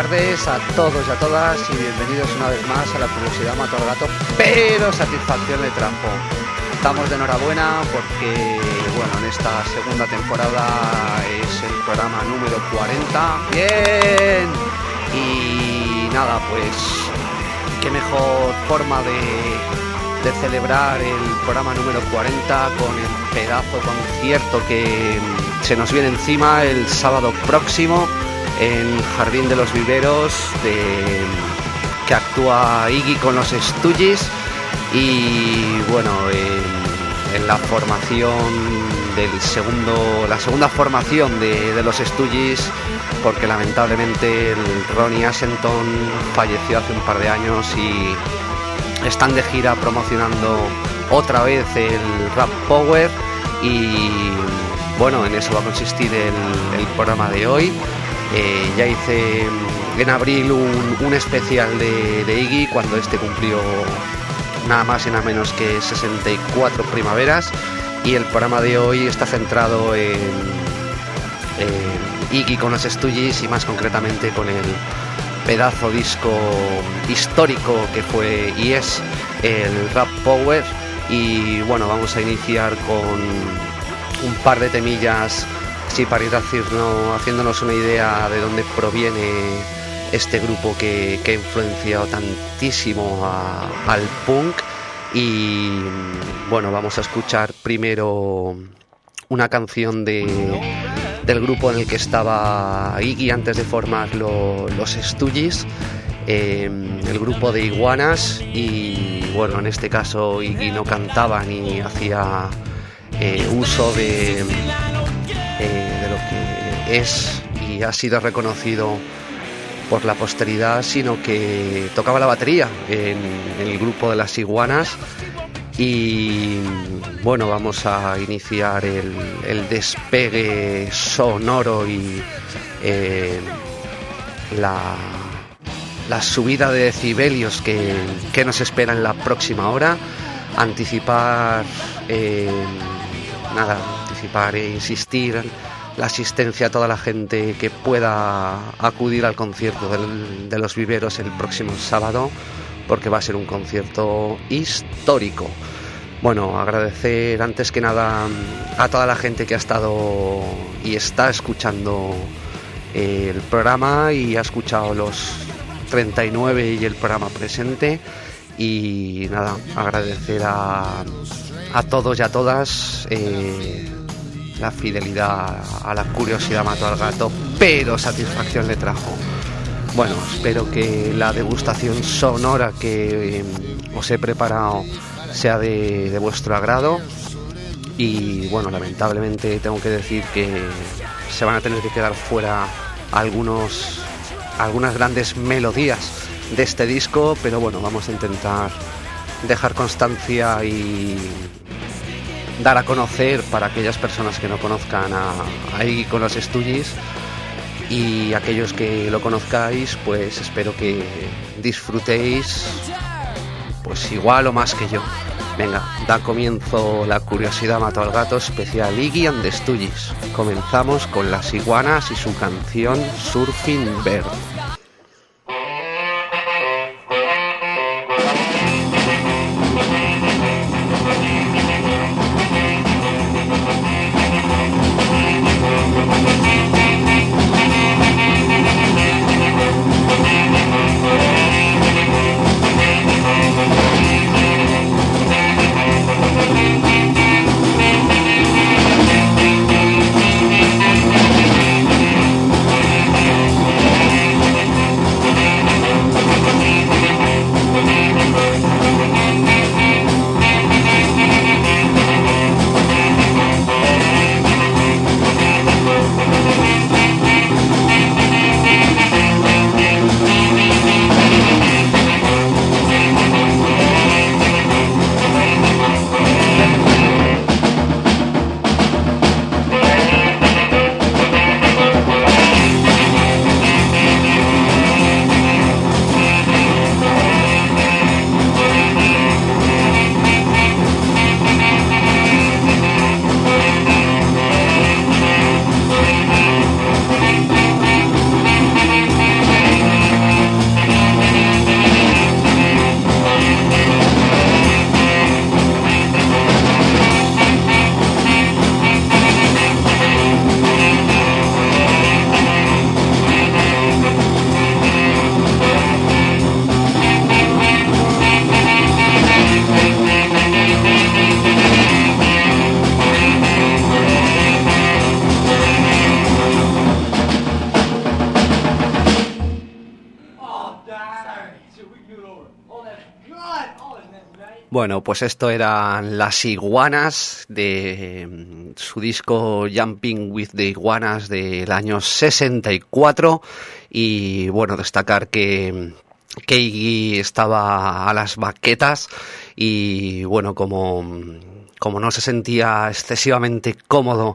tardes a todos y a todas y bienvenidos una vez más a La Curiosidad Mató al Gato, pero satisfacción le trajo. Estamos de enhorabuena porque, bueno, en esta segunda temporada es el programa número 40. ¡Bien! Y nada, pues qué mejor forma de celebrar el programa número 40 con el pedazo concierto que se nos viene encima el sábado próximo en Jardín de los Viveros, que actúa Iggy con los Stooges. Y bueno, en la formación la segunda formación de los Stooges, porque lamentablemente el Ronnie Ashenton falleció hace un par de años y están de gira promocionando otra vez el Rap Power. Y bueno, en eso va a consistir el programa de hoy. Ya hice en abril un especial de Iggy cuando este cumplió nada más y nada menos que 64 primaveras, y el programa de hoy está centrado en Iggy con los Stooges y más concretamente con el pedazo disco histórico que fue y es el Rap Power. Y bueno, vamos a iniciar con un par de temillas, sí, para ir haciéndonos una idea de dónde proviene este grupo que ha influenciado tantísimo al punk. Y bueno, vamos a escuchar primero una canción del grupo en el que estaba Iggy antes de formar los Stooges, el grupo de Iguanas. Y bueno, en este caso Iggy no cantaba ni hacía uso de lo que es y ha sido reconocido por la posteridad, sino que tocaba la batería en el grupo de las Iguanas. Y bueno, vamos a iniciar el despegue sonoro y la subida de decibelios que nos espera en la próxima hora. Anticipar e insistir la asistencia a toda la gente que pueda acudir al concierto de los Viveros el próximo sábado, porque va a ser un concierto histórico. Bueno, agradecer antes que nada a toda la gente que ha estado y está escuchando el programa y ha escuchado los 39 y el programa presente. Y nada, agradecer a todos y a todas la fidelidad a La Curiosidad Mató al Gato, pero satisfacción le trajo. Bueno, espero que la degustación sonora que os he preparado sea de vuestro agrado. Y bueno, lamentablemente tengo que decir que se van a tener que quedar fuera algunas grandes melodías de este disco, pero bueno, vamos a intentar dejar constancia y dar a conocer para aquellas personas que no conozcan a Iggy con los Stooges, y aquellos que lo conozcáis, pues espero que disfrutéis pues igual o más que yo. Venga, da comienzo La Curiosidad Mató al Gato especial Iggy and the Stooges. Comenzamos con las Iguanas y su canción Surfing Bird. Bueno, pues esto eran Las Iguanas de su disco Jumping with the Iguanas del año 64 y bueno, destacar que Iggy estaba a las baquetas y bueno, como no se sentía excesivamente cómodo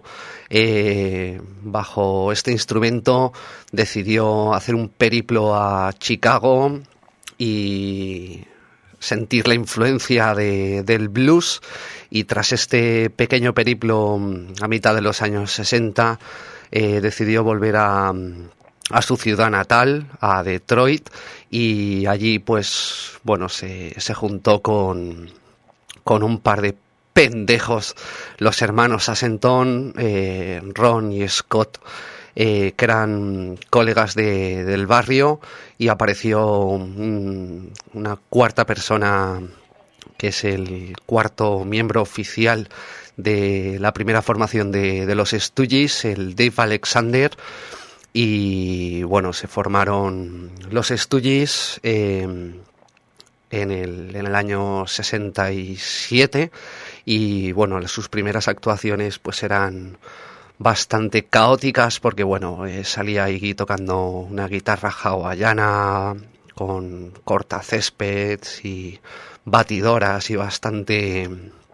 bajo este instrumento, decidió hacer un periplo a Chicago y sentir la influencia del blues, y tras este pequeño periplo a mitad de los años 60 decidió volver a su ciudad natal, a Detroit, y allí pues bueno se juntó con un par de pendejos, los hermanos Assenton, Ron y Scott, que eran colegas del barrio, y apareció una cuarta persona que es el cuarto miembro oficial de la primera formación de los Stooges, el Dave Alexander, y bueno, se formaron los Stooges en el año 67 y bueno, sus primeras actuaciones pues eran bastante caóticas porque bueno, salía Iggy tocando una guitarra hawaiana con cortacéspedes y batidoras y bastante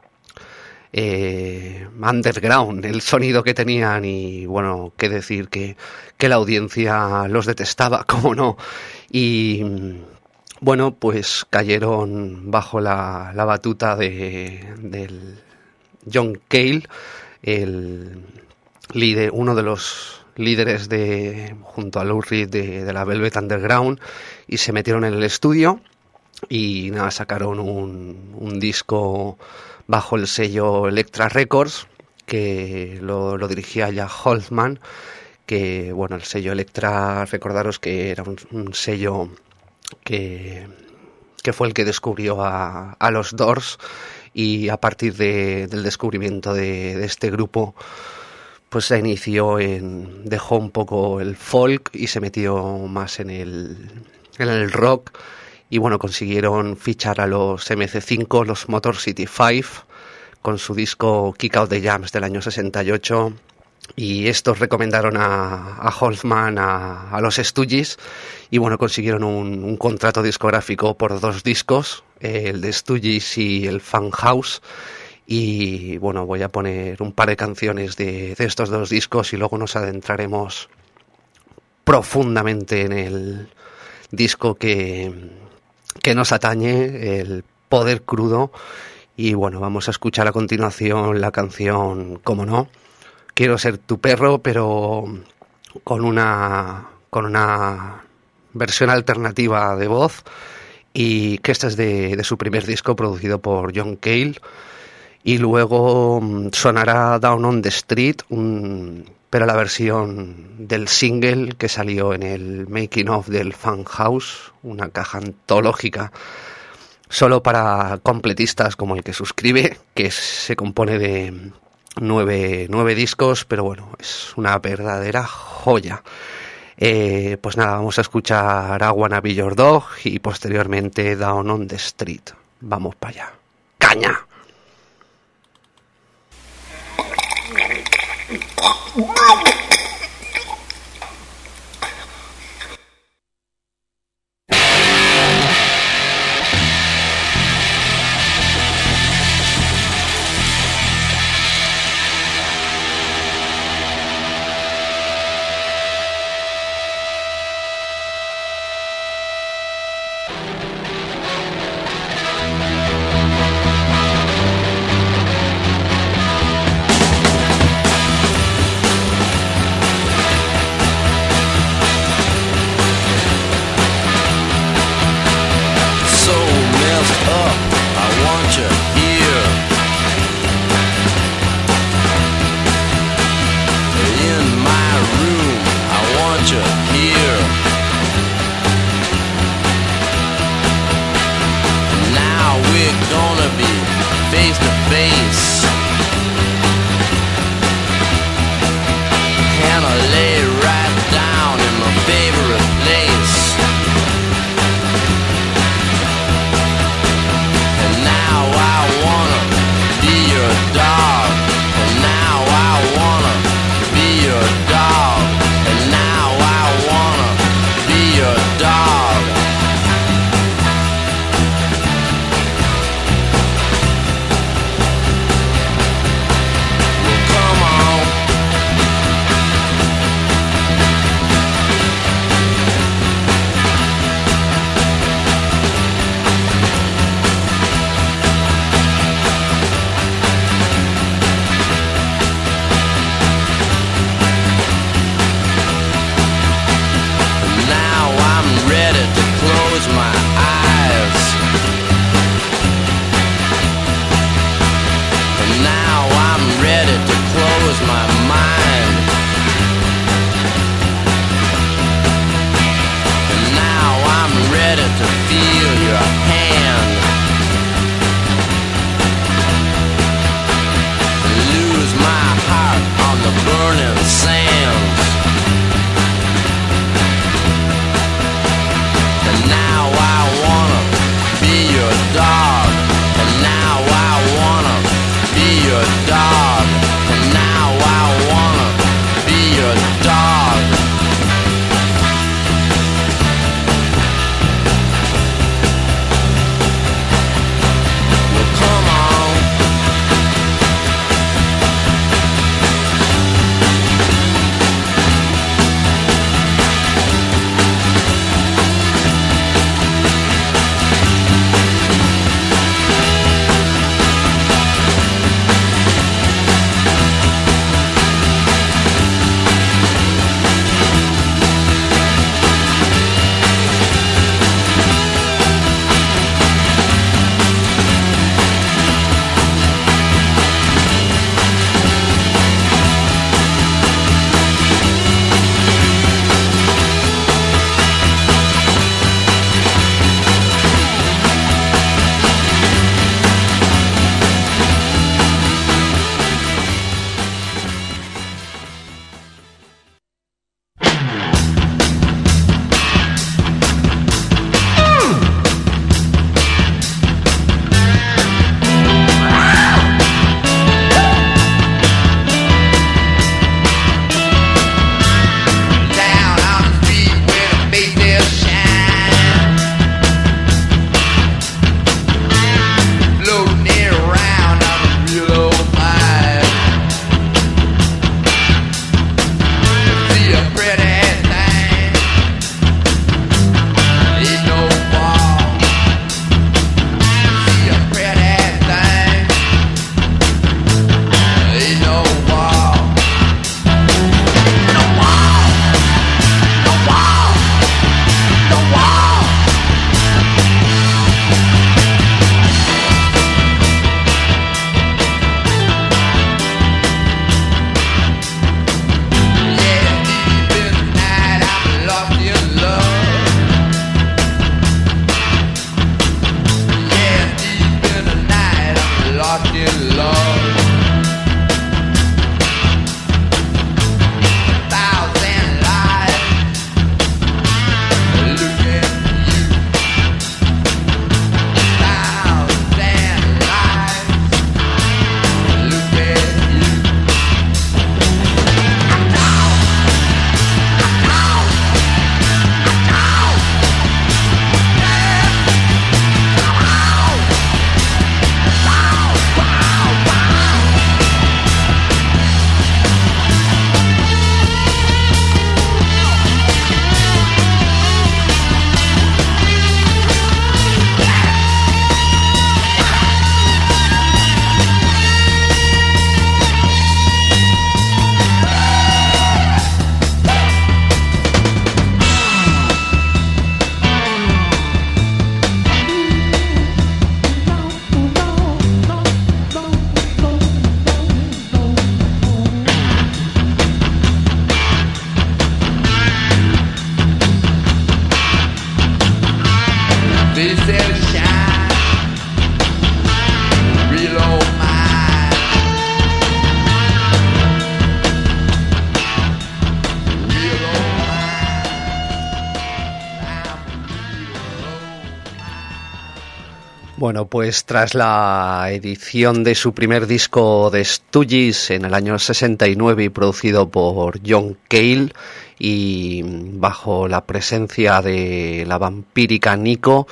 underground el sonido que tenían, y bueno, qué decir que la audiencia los detestaba, como no, y bueno, pues cayeron bajo la batuta del John Cale, el líder, uno de los líderes junto a Lou Reed de la Velvet Underground, y se metieron en el estudio y nada, sacaron un disco bajo el sello Elektra Records, que lo dirigía ya Holtzman, que bueno, el sello Elektra, recordaros que era un sello que fue el que descubrió a los Doors, y a partir del descubrimiento de este grupo pues se inició dejó un poco el folk y se metió más en el rock, y bueno, consiguieron fichar a los MC5, los Motor City 5, con su disco Kick Out the Jams del año 68, y estos recomendaron a Holtzman a los Stooges, y bueno, consiguieron un contrato discográfico por 2 discos, el de Stooges y el Funhouse. Y bueno, voy a poner un par de canciones de estos 2 discos y luego nos adentraremos profundamente en el disco que nos atañe, el Poder Crudo. Y bueno, vamos a escuchar a continuación la canción, como no, Quiero ser tu perro, pero con una versión alternativa de voz, y que esta es de su primer disco producido por John Cale. Y luego sonará Down on the Street, pero la versión del single que salió en el making of del Funhouse, una caja antológica solo para completistas como el que suscribe, que se compone de 9 discos, pero bueno, es una verdadera joya. Pues nada, vamos a escuchar I Wanna Be Your Dog y posteriormente Down on the Street. Vamos para allá. ¡Caña! Now I'm ready to close my mind. And now I'm ready to feel your hand. Lose my heart on the burning sands. And now I wanna be your dog. And now I wanna be your dog. And now I wanna be your dog. Well, come on. Bueno, pues tras la edición de su primer disco de Stooges en el año 69 y producido por John Cale y bajo la presencia de la vampírica Nico,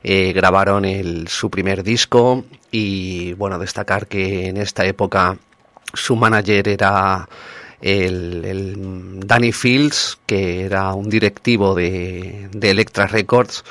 grabaron su primer disco y bueno, destacar que en esta época su manager era el Danny Fields, que era un directivo de Elektra Records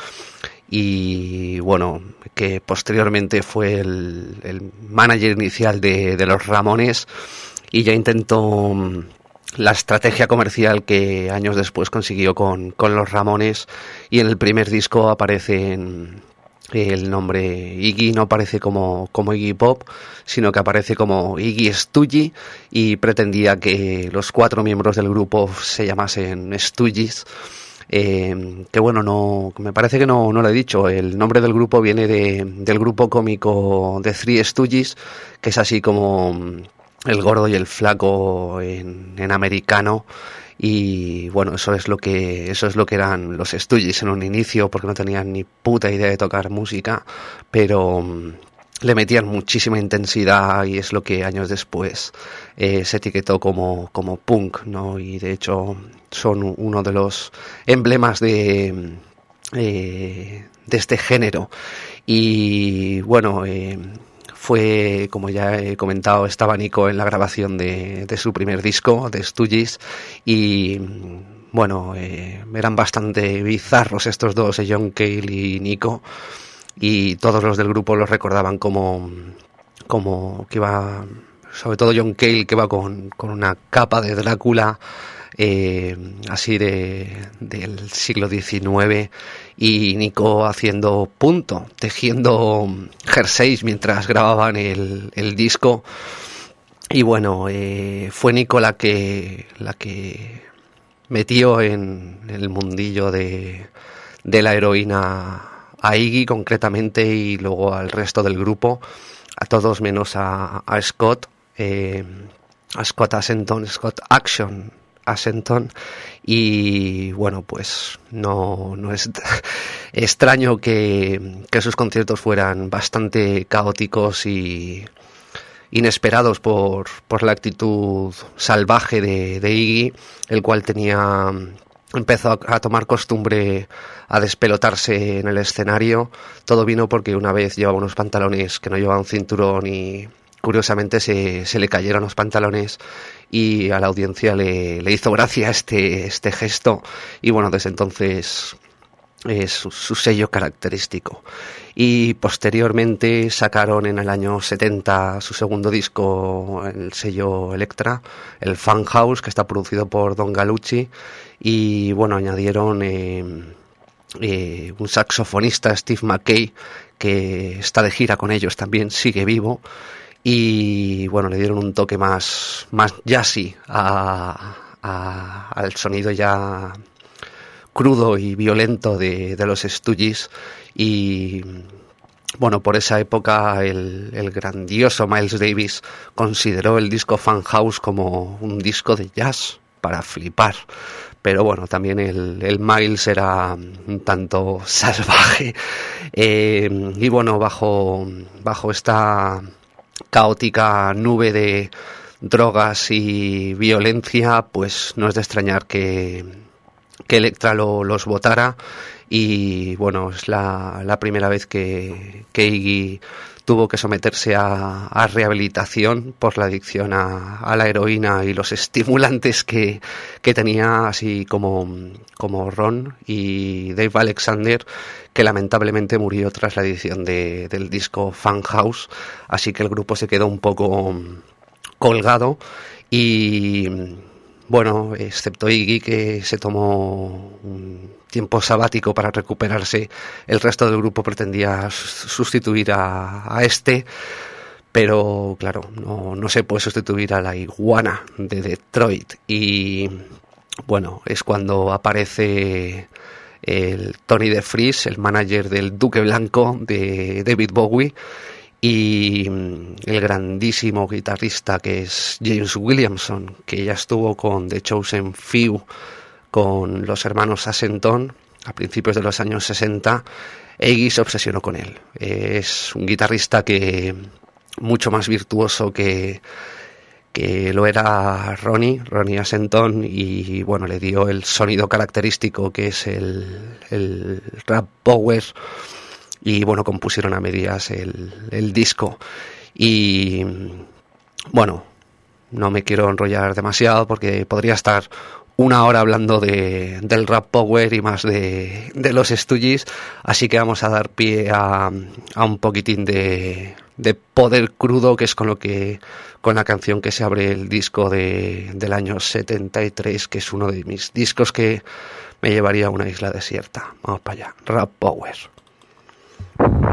y bueno, que posteriormente fue el manager inicial de los Ramones y ya intentó la estrategia comercial que años después consiguió con los Ramones, y en el primer disco aparecen el nombre Iggy no aparece como Iggy Pop, sino que aparece como Iggy Stoogie, y pretendía que los 4 miembros del grupo se llamasen Stooges. Que bueno, no, me parece que no lo he dicho. El nombre del grupo viene del grupo cómico de Three Stooges, que es así como el gordo y el flaco en americano. Y bueno, eso es lo que eran los Stooges en un inicio, porque no tenían ni puta idea de tocar música, pero le metían muchísima intensidad, y es lo que años después se etiquetó como punk, ¿no? Y de hecho son uno de los emblemas de este género. Y bueno, fue, como ya he comentado, estaba Nico en la grabación de su primer disco, de Stooges, y bueno, eran bastante bizarros estos dos, John Cale y Nico, y todos los del grupo los recordaban como que iba, sobre todo John Cale, que iba con una capa de Drácula, así del siglo XIX, y Nico haciendo punto, tejiendo jerseys mientras grababan el disco. Y bueno, fue Nico la que metió en el mundillo de la heroína a Iggy concretamente, y luego al resto del grupo, a todos menos a Scott Asheton, Scott Asheton. Y bueno, pues no es extraño que sus conciertos fueran bastante caóticos y inesperados por la actitud salvaje de Iggy, el cual empezó a tomar costumbre a despelotarse en el escenario. Todo vino porque una vez llevaba unos pantalones que no llevaban cinturón, y curiosamente se le cayeron los pantalones, y a la audiencia le hizo gracia este gesto, y bueno, desde entonces es su sello característico. Y posteriormente sacaron en el año 70 su segundo disco en el sello Elektra, el Funhouse, que está producido por Don Gallucci, y bueno, añadieron un saxofonista, Steve McKay, que está de gira con ellos también, sigue vivo. Y bueno, le dieron un toque más jazzy al sonido ya crudo y violento de los Stooges. Y bueno, por esa época el grandioso Miles Davis consideró el disco Funhouse como un disco de jazz para flipar. Pero bueno, también el Miles era un tanto salvaje. Y bueno, bajo esta caótica nube de drogas y violencia, pues no es de extrañar que Elektra los votara. Y bueno, es la primera vez que Iggy tuvo que someterse a rehabilitación por la adicción a la heroína y los estimulantes que tenía, así como Ron y Dave Alexander, que lamentablemente murió tras la edición del disco Funhouse. Así que el grupo se quedó un poco colgado, y bueno, excepto Iggy, que se tomó un tiempo sabático para recuperarse, el resto del grupo pretendía sustituir a este, pero claro, no se puede sustituir a la iguana de Detroit. Y bueno, es cuando aparece el Tony DeFries, el manager del Duque Blanco de David Bowie, y el grandísimo guitarrista que es James Williamson, que ya estuvo con The Chosen Few, con los hermanos Asheton a principios de los años 60. Iggy se obsesionó con él. Es un guitarrista que mucho más virtuoso que lo era Ronnie Asheton, y bueno, le dio el sonido característico que es el rap power. Y bueno, compusieron a medias el disco. Y bueno, no me quiero enrollar demasiado porque podría estar una hora hablando del rap power y más de los Stooges, así que vamos a dar pie a un poquitín de poder crudo, que es con la canción que se abre el disco del año 73, que es uno de mis discos que me llevaría a una isla desierta. Vamos para allá, rap power.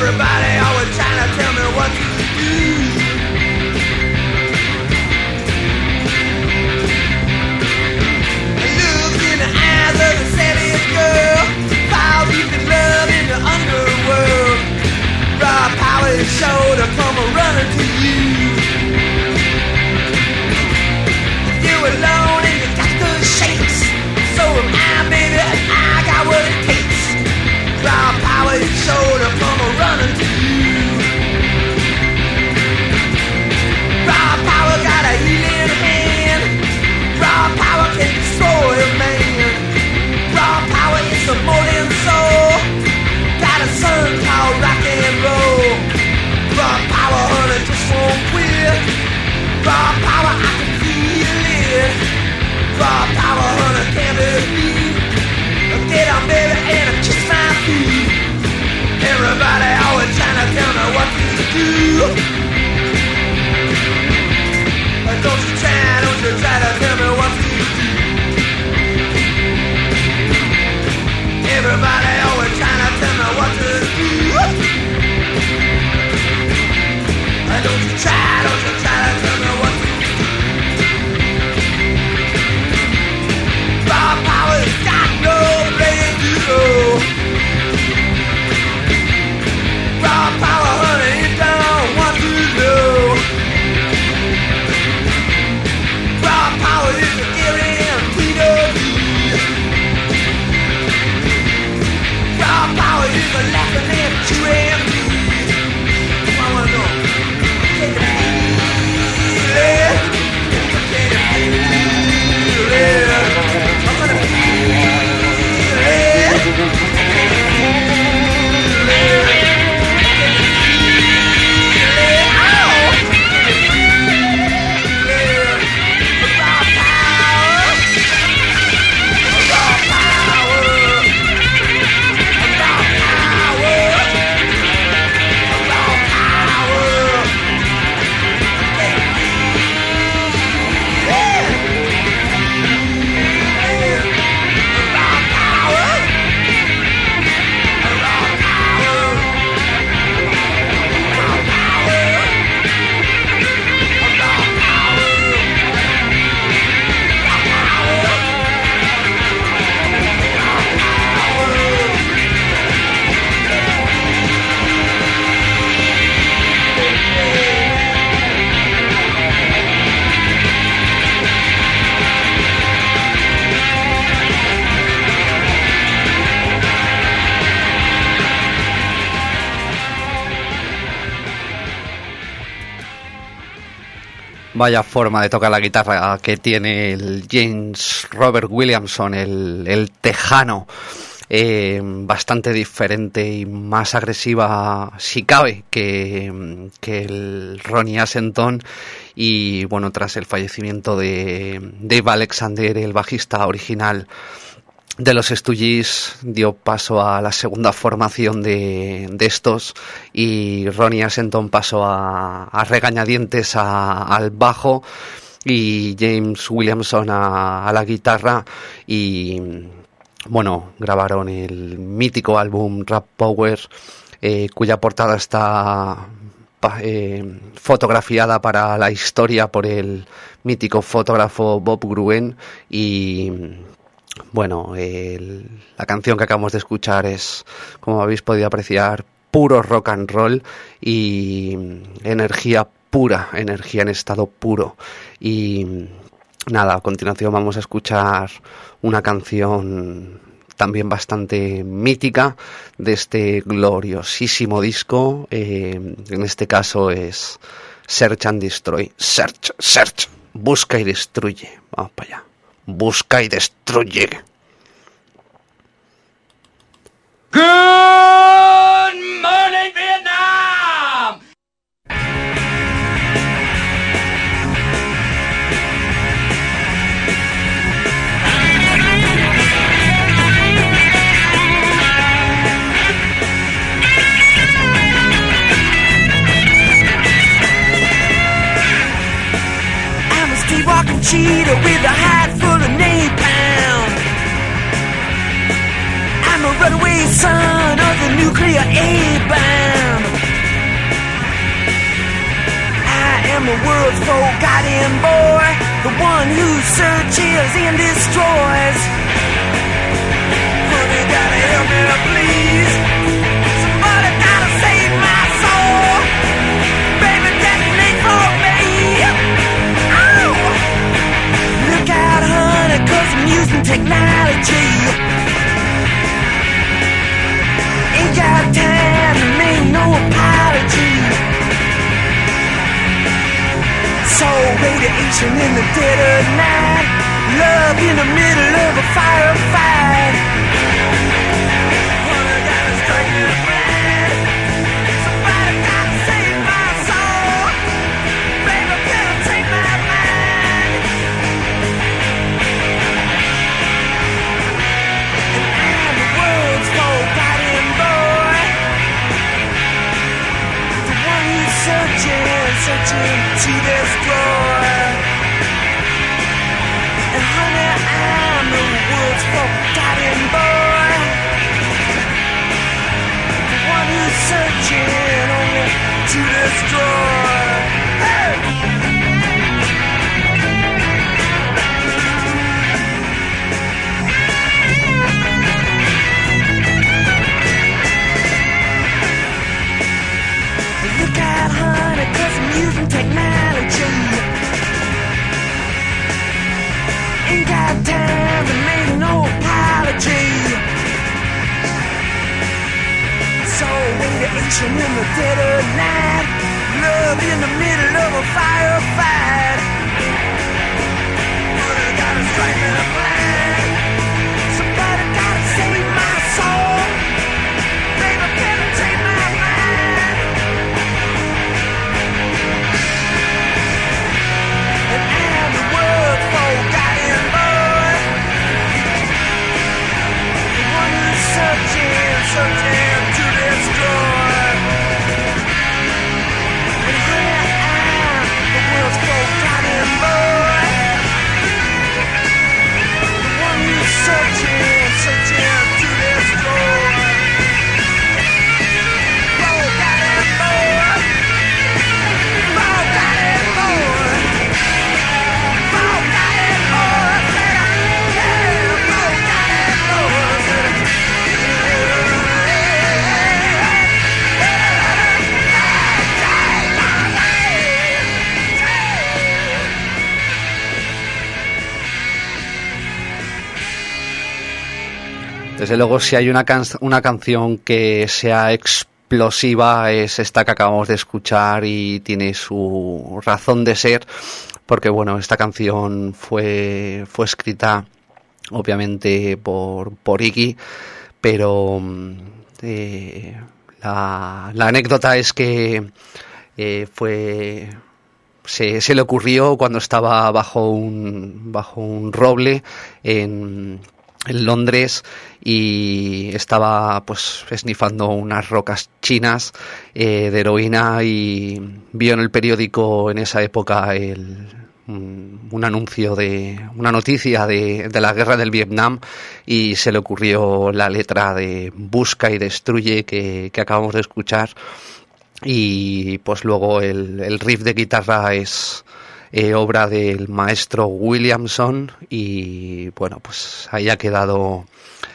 Everybody always trying to tell me what to do. I look in the eyes of the savage girl, foul deep in love in the underworld. Raw power is sure to come running to you. You're alone and you got the shakes. So am I, baby, and I got what it takes. Raw power is sure to come running to you. Raw power got a healing hand. Raw power can destroy a man. Raw power is a molten soul. Got a son called rock and roll. Raw power, honey, just won't quit. Raw power, I can feel it. Raw power, honey, can't be beat. Get on, baby, and kiss my feet. Everybody always trying to tell me what to do. Don't you try to tell me what to do. Everybody always trying to tell me what to do. Don't you try to tell me what to do. Raw power's got no place to go. Raw power, honey, you don't want to know. Raw power is a guarantee of you. Raw power is a laughing at you and me. I wanna know. Can you feel it? Can you feel it? I'm gonna feel it. Vaya forma de tocar la guitarra que tiene el James Robert Williamson, el tejano. Bastante diferente y más agresiva, si cabe, que el Ronnie Ashenton. Y bueno, tras el fallecimiento de Dave Alexander, el bajista original de los Stooges, dio paso a la segunda formación de estos, y Ronnie Ashenton pasó a regañadientes al bajo y James Williamson a la guitarra. Y bueno, grabaron el mítico álbum Rap Power, cuya portada está fotografiada para la historia por el mítico fotógrafo Bob Gruen. Y bueno, la canción que acabamos de escuchar es, como habéis podido apreciar, puro rock and roll y energía pura, energía en estado puro. Y nada, a continuación vamos a escuchar una canción también bastante mítica de este gloriosísimo disco. En este caso es Search and Destroy. Search, busca y destruye. Vamos para allá. Busca y destruye. Good morning, Vietnam! I'm a street-walking cheetah with a hide full of napalm. I'm a runaway son of the nuclear A-bomb. the world's forgotten boy, the one who searches and destroys. Honey, gotta help me, please. Somebody gotta save my soul. Baby, detonate for me. Oh! Look out, honey, 'cause I'm using technology. Ain't got time to make no apology. So radiation in the dead of night, love in the middle of a firefight. Honey, gotta strike me blind. Somebody gotta save my soul. Baby, better take my mind. And I'm the world's forgotten boy, the one who's searching to destroy. And honey, I'm the world's forgotten boy, the one who's searching only to destroy. Hey! Look out, honey, 'cause I'm using technology. Ain't got time to make no apology. So radiation in the dead of night, love in the middle of a firefight. Honey, gotta strike me blind. Somebody gotta save my soul. Baby, better take my mind. And I'm the world's forgotten boy, the one who's searching to destroy. And honey, I'm the world's forgotten boy, the one who's searching to destroy. Forgotten boy, forgotten boy. Desde luego, si hay una canción que sea explosiva, es esta que acabamos de escuchar y tiene su razón de ser, porque bueno, esta canción fue escrita obviamente por Iggy, pero la anécdota es que se le ocurrió cuando estaba bajo un roble en Londres y estaba pues esnifando unas rocas chinas de heroína, y vio en el periódico en esa época un anuncio una noticia de la guerra del Vietnam, y se le ocurrió la letra de Busca y destruye que acabamos de escuchar, y pues luego el riff de guitarra es obra del maestro Williamson, y bueno, pues ahí ha quedado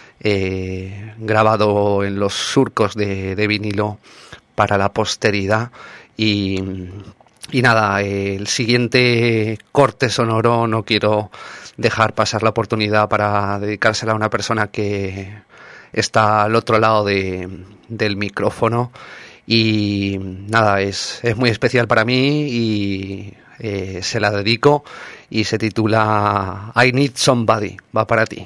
grabado en los surcos de vinilo para la posteridad. Y nada, el siguiente corte sonoro no quiero dejar pasar la oportunidad para dedicársela a una persona que está al otro lado del micrófono, y nada, es muy especial para mí y se la dedico, y se titula I Need Somebody. Va para ti.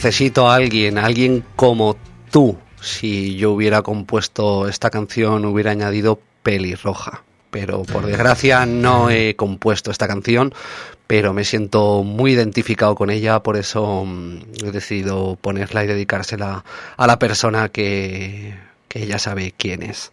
necesito a alguien como tú. Si yo hubiera compuesto esta canción hubiera añadido pelirroja, pero por desgracia no he compuesto esta canción, pero me siento muy identificado con ella, por eso he decidido ponerla y dedicársela a la persona que ella sabe quién es.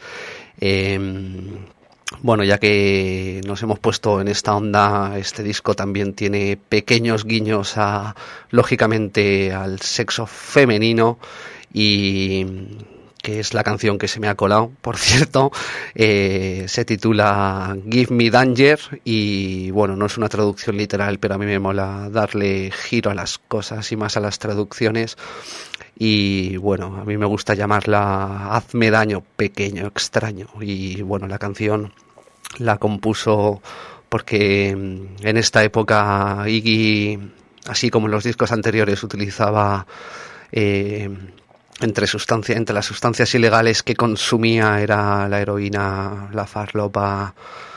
Bueno, ya que nos hemos puesto en esta onda, este disco también tiene pequeños guiños lógicamente al sexo femenino, y que es la canción que se me ha colado, por cierto. Se titula Give Me Danger y bueno, no es una traducción literal, pero a mí me mola darle giro a las cosas y más a las traducciones. Y bueno, a mí me gusta llamarla Hazme Daño, pequeño extraño. Y bueno, la canción la compuso porque en esta época Iggy, así como en los discos anteriores, utilizaba entre las sustancias ilegales que consumía era la heroína, la farlopa,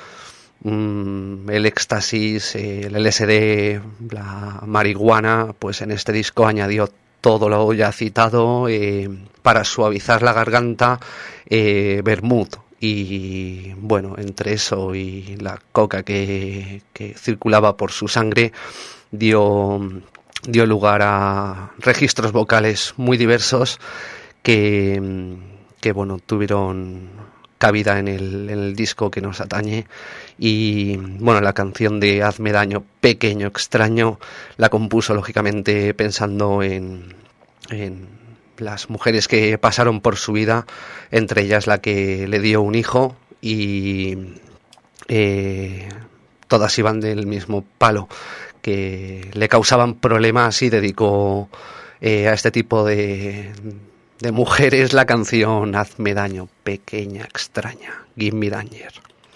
el éxtasis, el LSD, la marihuana. Pues en este disco añadió todo lo ya citado, para suavizar la garganta, vermut. Y bueno, entre eso y la coca que circulaba por su sangre, dio lugar a registros vocales muy diversos que bueno, tuvieron cabida en el disco que nos atañe. Y bueno, la canción de Hazme Daño, pequeño extraño, la compuso lógicamente pensando en las mujeres que pasaron por su vida, entre ellas la que le dio un hijo, y todas iban del mismo palo, que le causaban problemas, y dedicó a este tipo de mujeres la canción Hazme Daño, pequeña extraña, Give Me Danger.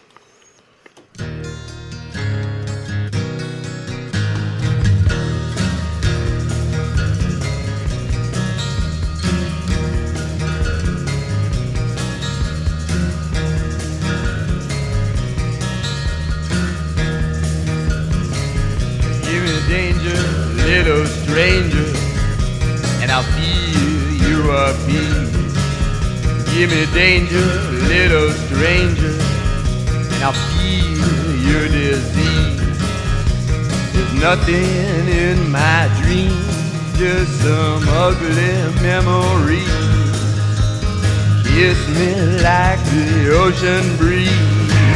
Give me danger, little stranger, and I'll feel you are peace. Give me danger, little stranger, and I'll feel your disease. There's nothing in my dreams, just some ugly memories. Kiss me like the ocean breeze.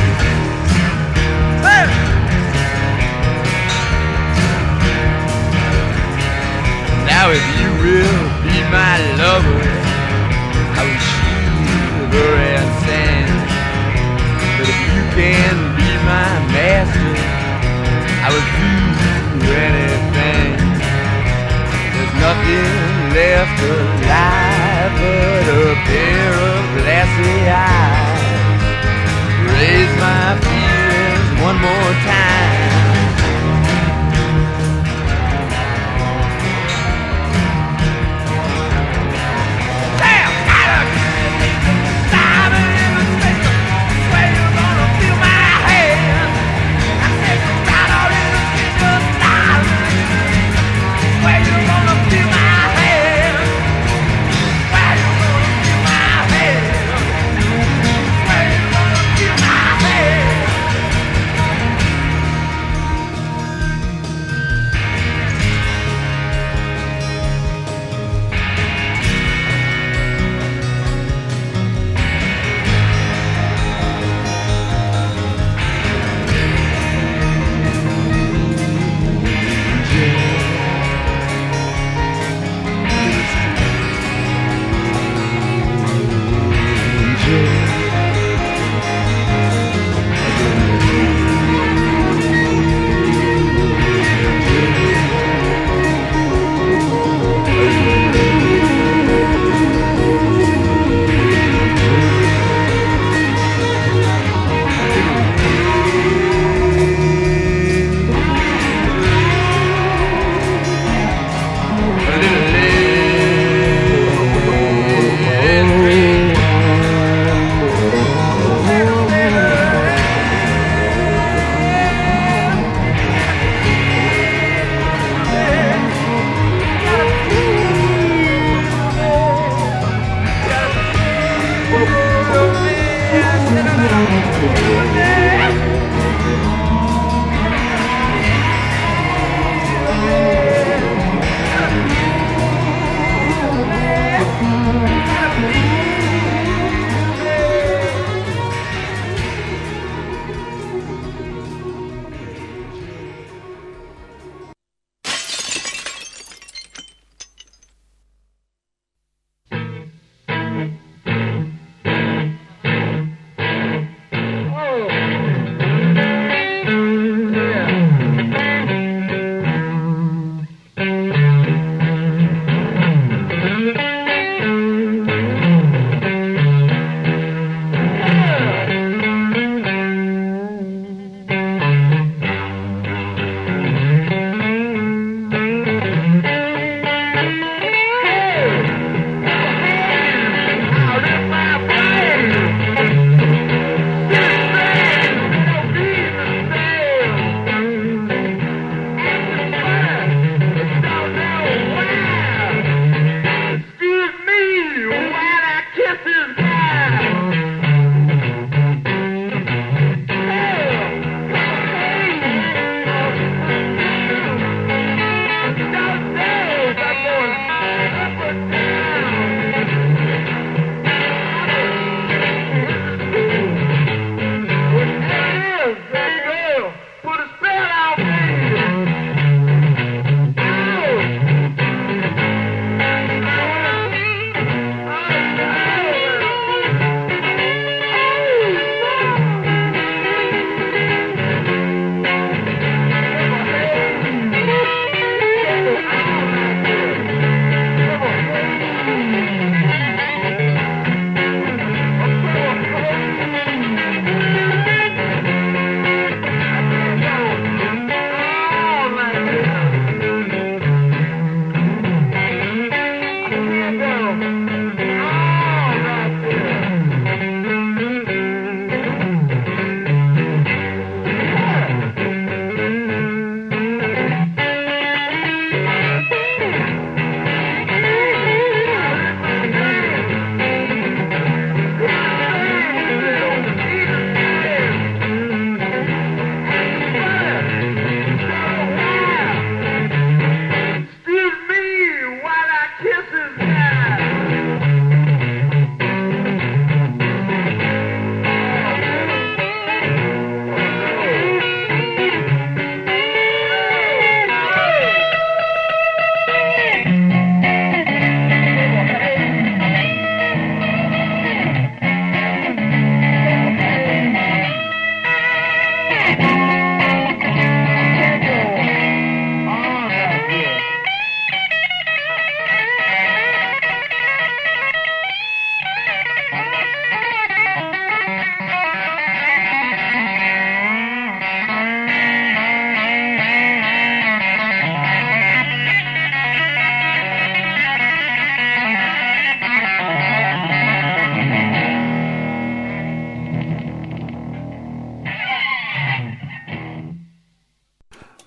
Now if you will be my lover, I will shiver and stand. But if you can be my master, I will do anything. There's nothing left alive but a pair of glassy eyes. Raise my feelings one more time.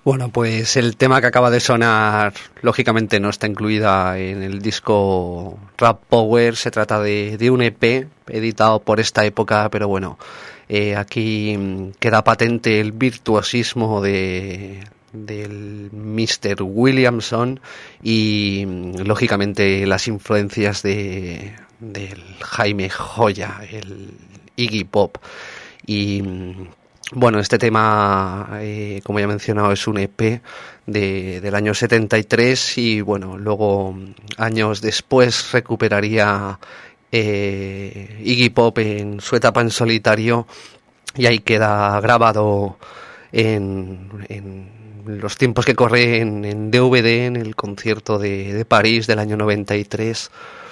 Bueno, pues el tema que acaba de sonar, lógicamente no está incluida en el disco Rap Power. Se trata de un EP editado por esta época, pero bueno, aquí queda patente el virtuosismo del Mr. Williamson y lógicamente las influencias del Jaime Joya, el Iggy Pop. Y bueno, este tema, como ya he mencionado, es un EP del año 73 y bueno, luego años después recuperaría Iggy Pop en su etapa en solitario y ahí queda grabado en los tiempos que corre en DVD, en el concierto de París del año 93.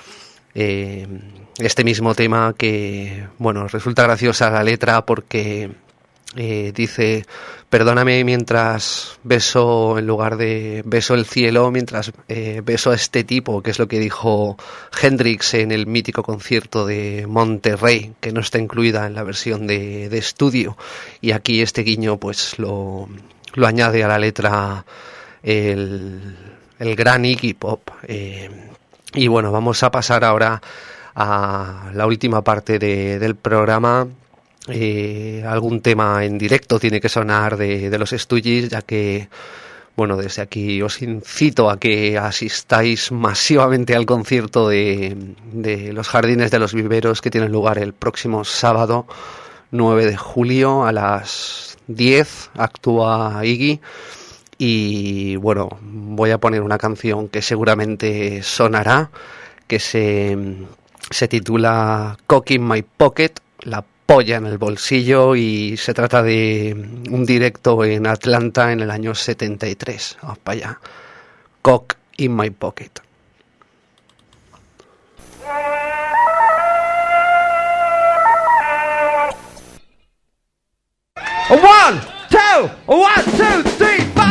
Este mismo tema que, bueno, resulta graciosa la letra porque dice: perdóname mientras beso, en lugar de beso el cielo, mientras beso a este tipo, que es lo que dijo Hendrix en el mítico concierto de Monterrey, que no está incluida en la versión de estudio, y aquí este guiño pues lo añade a la letra el gran Iggy Pop. Y bueno, vamos a pasar ahora a la última parte del programa. Algún tema en directo tiene que sonar de los Stooges, ya que, bueno, desde aquí os incito a que asistáis masivamente al concierto de los Jardines de los Viveros, que tiene lugar el próximo sábado 9 de julio a las 10. Actúa Iggy y bueno, voy a poner una canción que seguramente sonará, que se titula Cock in My Pocket, la polla en el bolsillo, y se trata de un directo en Atlanta en el año 73. Vamos para allá. Cock in My Pocket. One, two, three, four.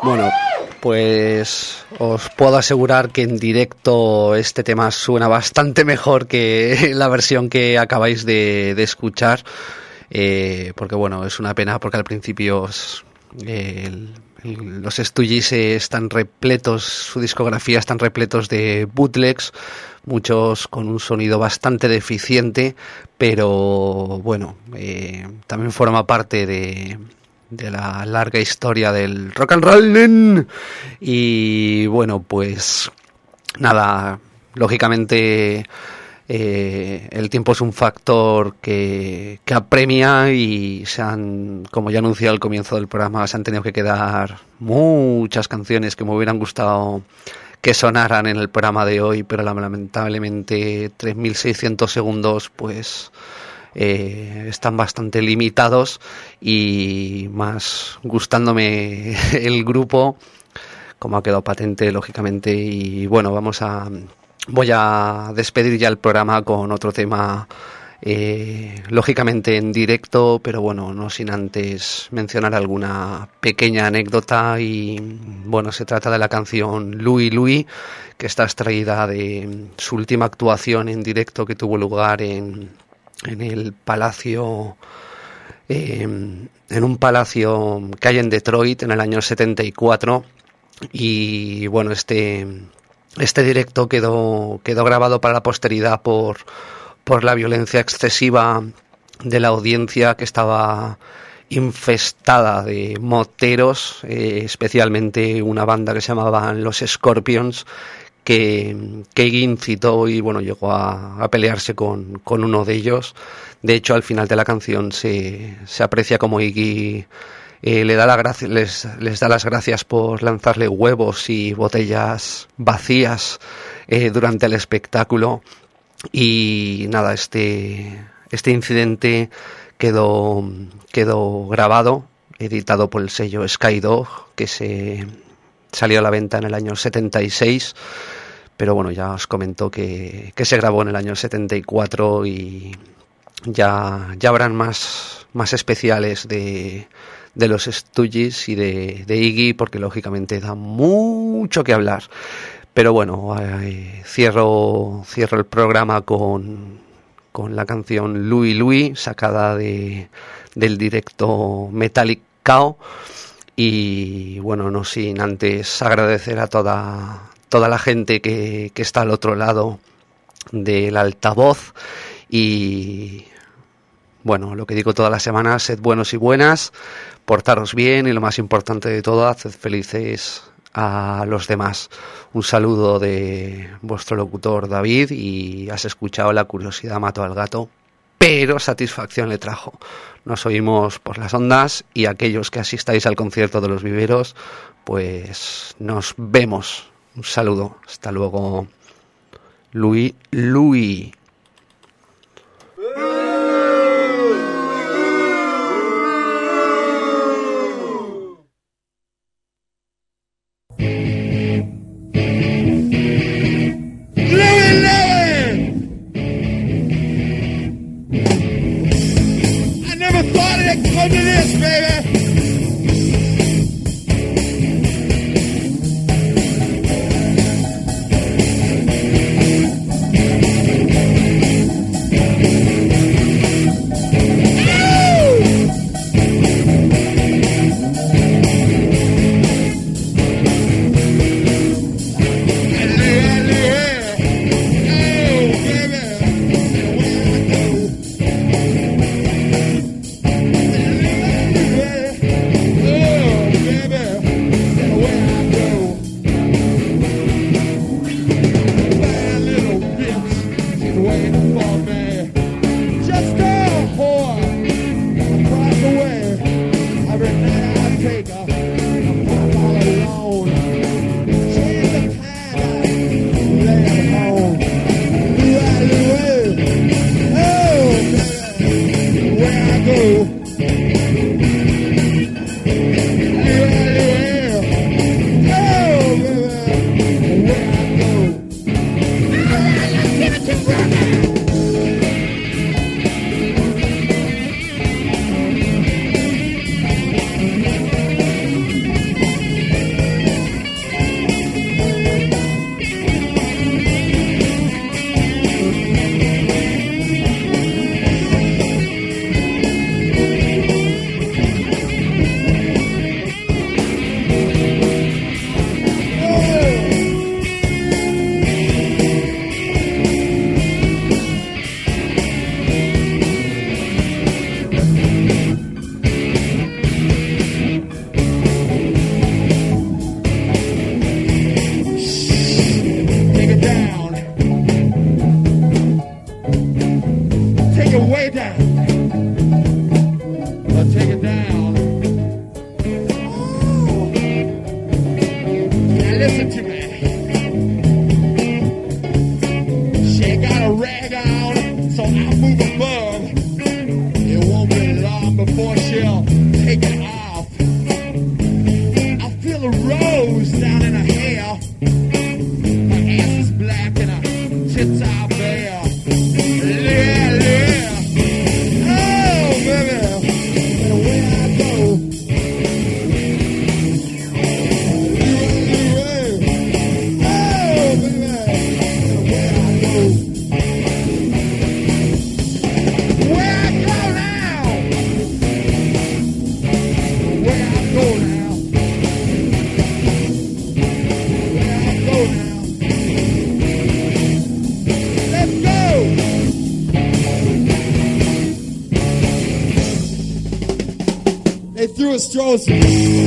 Bueno, pues os puedo asegurar que en directo este tema suena bastante mejor que la versión que acabáis de escuchar, porque bueno, es una pena porque al principio los Stooges están repletos, su discografía están repletos de bootlegs, muchos con un sonido bastante deficiente, pero bueno, también forma parte de la larga historia del rock and roll. Y bueno, pues nada, lógicamente el tiempo es un factor que apremia y como ya anuncié al comienzo del programa, se han tenido que quedar muchas canciones que me hubieran gustado que sonaran en el programa de hoy, pero lamentablemente 3.600 segundos pues están bastante limitados, y más gustándome el grupo, como ha quedado patente lógicamente. Y bueno, voy a despedir ya el programa con otro tema, lógicamente en directo, pero bueno, no sin antes mencionar alguna pequeña anécdota. Y bueno, se trata de la canción Louie Louie, que está extraída de su última actuación en directo que tuvo lugar en el palacio, en un palacio que hay en Detroit en el año 74. Y bueno, este directo quedó grabado para la posteridad por la violencia excesiva de la audiencia, que estaba infestada de moteros, especialmente una banda que se llamaban los Scorpions, que Iggy incitó y bueno, llegó a pelearse con uno de ellos. De hecho, al final de la canción se aprecia como Iggy les da las gracias por lanzarle huevos y botellas vacías durante el espectáculo. Y nada, este incidente quedó grabado, editado por el sello Skydog, que se salió a la venta en el año 76, pero bueno, ya os comento que se grabó en el año 74, y ya habrán más especiales de los Stooges y de Iggy, porque lógicamente da mucho que hablar. Pero bueno, cierro el programa con la canción Louie Louie, sacada del directo Metallic Cow. Y bueno, no sin antes agradecer a toda la gente que está al otro lado del altavoz. Y bueno, lo que digo todas las semanas: sed buenos y buenas, portaros bien, y lo más importante de todo, haced felices a los demás. Un saludo de vuestro locutor David, y has escuchado La curiosidad mató al gato, pero satisfacción le trajo. Nos oímos por las ondas, y aquellos que asistáis al concierto de Los Viveros, pues nos vemos. Un saludo, hasta luego. Louie Louie. Look at this, baby. Where I go now. Where I go now. Let's go. They threw a Strozen.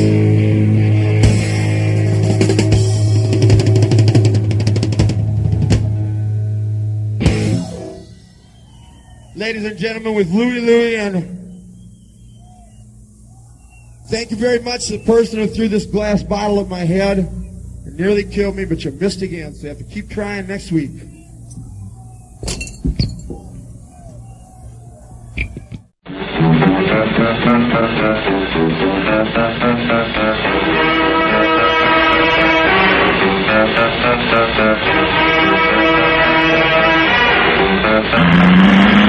Ladies and gentlemen, with Louie, and thank you very much to the person who threw this glass bottle at my head. It nearly killed me, but you missed again, so you have to keep trying next week. Thank you.